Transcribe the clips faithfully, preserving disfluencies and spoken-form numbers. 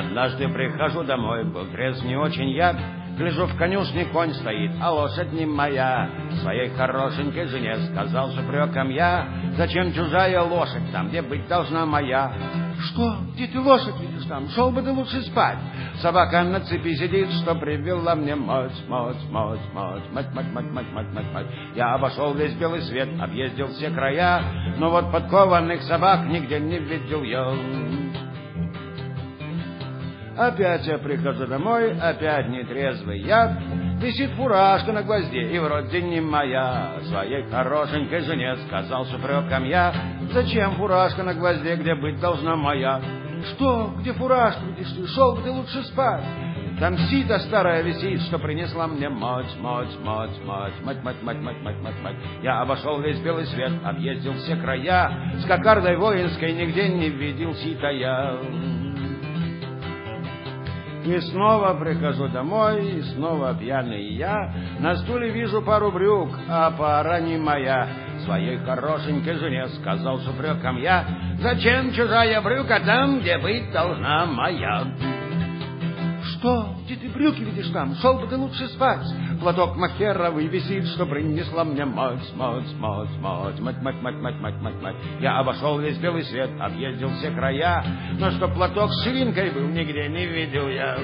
Однажды прихожу домой, был трезв не очень я. Гляжу, в конюшне конь стоит, а лошадь не моя. Своей хорошенькой жене сказал с упреком я: зачем чужая лошадь там, где быть должна моя? Что? Где ты лошадь видишь там? Шел бы ты лучше спать. Собака на цепи сидит, что привела мне мать, мать, мать, мать, мать, мать, мать, мать, мать, мать, мать. Я обошел весь белый свет, объездил все края, но вот подкованных собак нигде не видел я. Опять я прихожу домой, опять нетрезвый я. Висит фуражка на гвозде и вроде не моя. Своей хорошенькой жене сказал с упреком я: зачем фуражка на гвозде, где быть должна моя? Что? Где фуражка, видишь ты? Шел бы ты лучше спать. Там сито старая висит, что принесла мне мать, мать, мать, мать, мать, мать, мать, мать, мать, мать, мать. Я обошел весь белый свет, объездил все края, с кокардой воинской нигде не видел сита я. И снова прихожу домой, и снова пьяный я. На стуле вижу пару брюк, а пара не моя. Своей хорошенькой жене сказал с упреком я: зачем чужая брюка там, где быть должна моя? Что? Где ты брюки видишь там? Шел бы ты лучше спать. Платок махеровый висит, что принесла мне мать, мать, мать, мать, мать, мать, мать, мать, мать, мать, мать. Я обошел весь белый свет, объездил все края, но что платок с ширинкой был, нигде не видел я.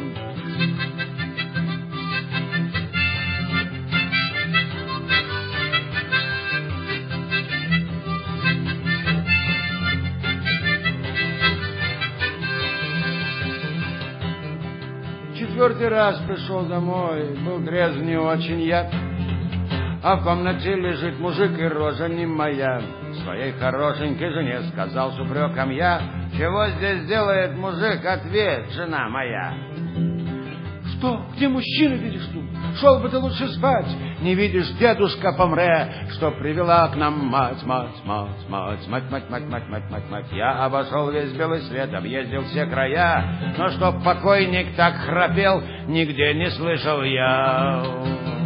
Четвертый раз пришел домой, был трезв не очень я, а в комнате лежит мужик, и рожа не моя. Своей хорошенькой жене сказал с упреком я: чего здесь делает мужик, ответь, жена моя. Что? Где мужчина видишь тут? Шел бы ты лучше спать. Не видишь, дедушка помре, что привела к нам мать, мать, мать, мать, мать, мать, мать, мать, мать, мать, мать. Я обошел весь белый свет, объездил все края, но чтоб покойник так храпел, нигде не слышал я.